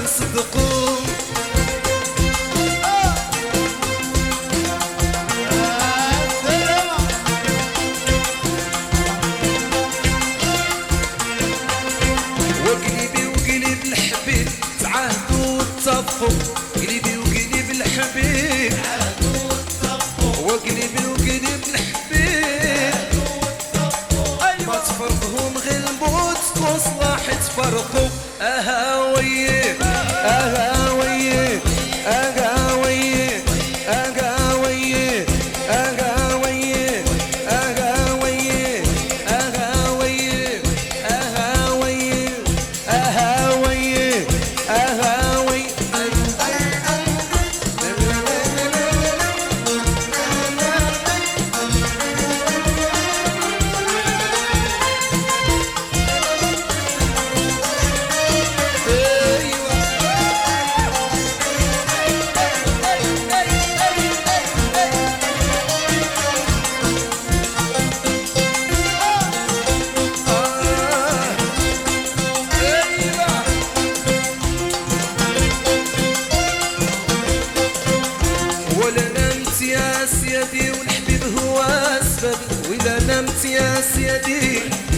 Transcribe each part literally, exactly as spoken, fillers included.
نصدقوا. وقلبي وقلب الحبيب تعاهدوا واتفقوا، قلبي وقلب الحبيب وقلبي وقلب الحبيب ما تفرقهم غير الموت وصلاح تفرقوا. اها ويه اها ويه اها ويه اها ويه اها ويه اها ويه اها ويه اها ويه اها ويه اها ويه. يا سيدي والحبيب هو سببي، وإذا نمت يا سيدي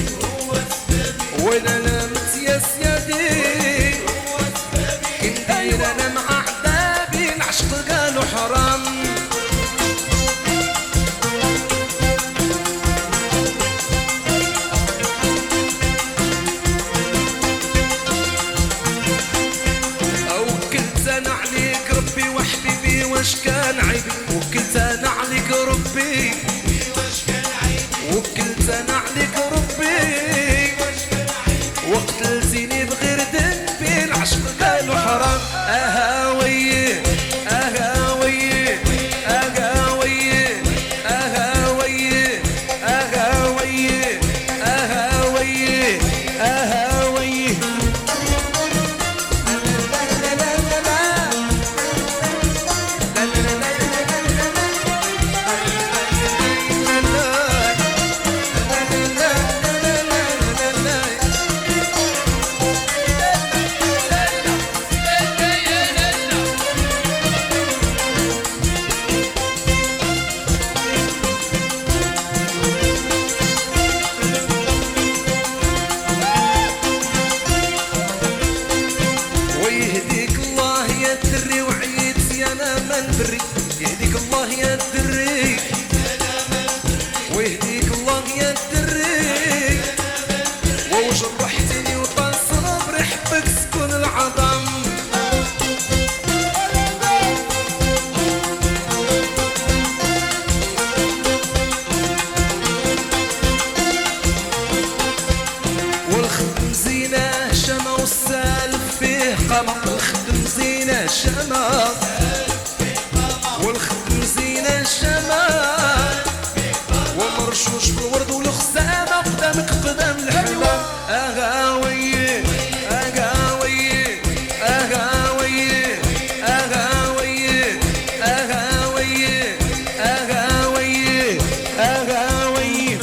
وإذا نمت يا سيدي كندير أنا مع عذابي العشق قالوا حرام. وكلت أنا عليك ربي وحبيبي واش كان عيبي، وكلت انا عليك ربي وكلت انا عليك ربي وقتلتيني بغير ذنبي العشق قالوا حرام. اها ويه اها ويه اها ويه اها ويه اها ويه اها ويه اها ويه. دري يهديك الله يا دري ويهديك الله يا دري وجرحتني وبصرب ريحتك سكن العظم. والخدم زينة شمع والسالف فيه قمع، الخدم زينة شمع والخدم زينة الشمال ومرشوش بالورد والخزامة قدامك قدام الحمام. اها ويه اها ويه اها ويه اها ويه اها ويه اها ويه اها ويه.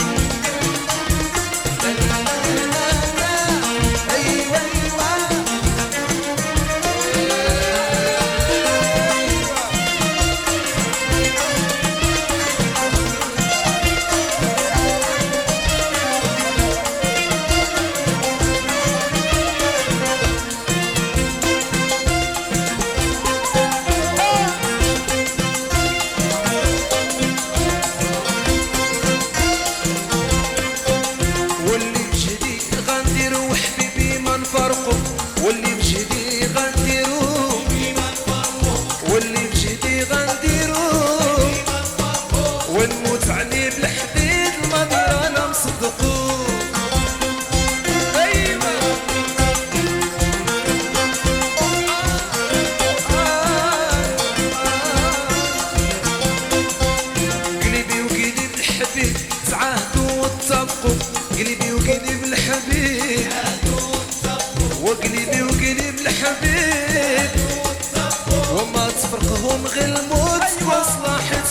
واللي بجدي غنديرو واللي بجدي غنديرو ونموت عليه بالحديد الماضي انا مصدقو. ايوا قلبي وقلب الحبيب تعاهدوا واتفقوا، قلبي وقلب الحبيب وقلبي وقلب الحبيب وما تفرقهم غير الموت وصلاح